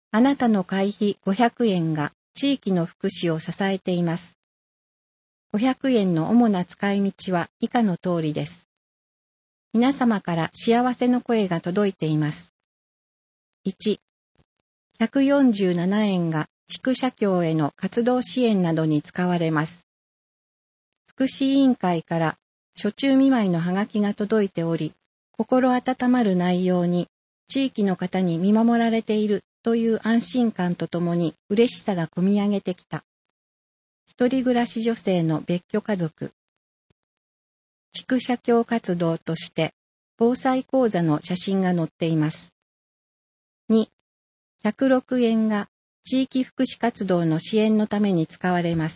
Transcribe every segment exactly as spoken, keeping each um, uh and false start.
あなたの会費ごひゃくえんが地域の福祉を支えています。ごひゃくえんの主な使い道は以下の通りです。皆様から幸せの声が届いています。いち、ひゃくよんじゅうななえんが地区社協への活動支援などに使われます。福祉委員会から暑中見舞いのハガキが届いており、心温まる内容に地域の方に見守られているという安心感とともに嬉しさがこみ上げてきた。一人暮らし女性の別居家族。地区社協活動として防災講座の写真が載っています。に、ひゃくろくえんが地域福祉活動の支援のために使われます。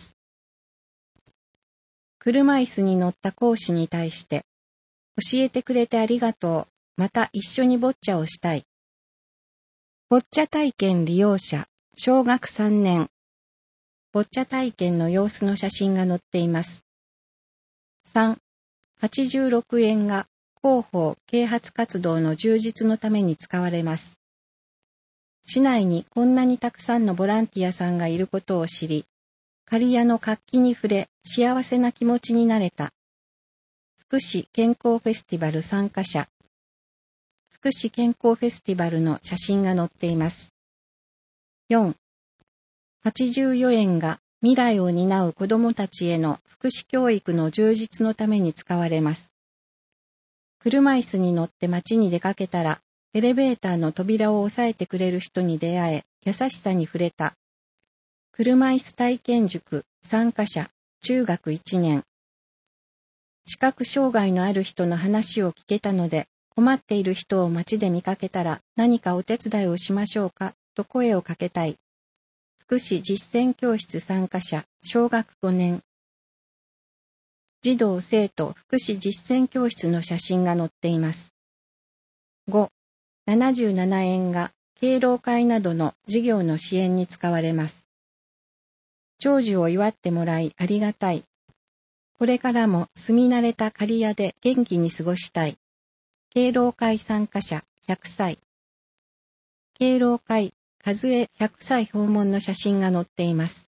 車椅子に乗った講師に対して、教えてくれてありがとう、また一緒にボッチャをしたい。ボッチャ体験利用者、小学さんねん。ボッチャ体験の様子の写真が載っています。さん、はちじゅうろくえんが広報・啓発活動の充実のために使われます。市内にこんなにたくさんのボランティアさんがいることを知り、刈谷の活気に触れ、幸せな気持ちになれた。福祉健康フェスティバル参加者。福祉健康フェスティバルの写真が載っています。よん、はちじゅうよえんが未来を担う子どもたちへの福祉教育の充実のために使われます。車椅子に乗って街に出かけたら、エレベーターの扉を押さえてくれる人に出会え、優しさに触れた。車椅子体験塾参加者、中学いちねん。視覚障害のある人の話を聞けたので、困っている人を街で見かけたら何かお手伝いをしましょうかと声をかけたい。福祉実践教室参加者、小学ごねん。児童生徒福祉実践教室の写真が載っています。ご、ななじゅうななえんが敬老会などの事業の支援に使われます。長寿を祝ってもらいありがたい。これからも住み慣れた刈谷で元気に過ごしたい。敬老会参加者ひゃくさい。敬老会、和江ひゃくさい訪問の写真が載っています。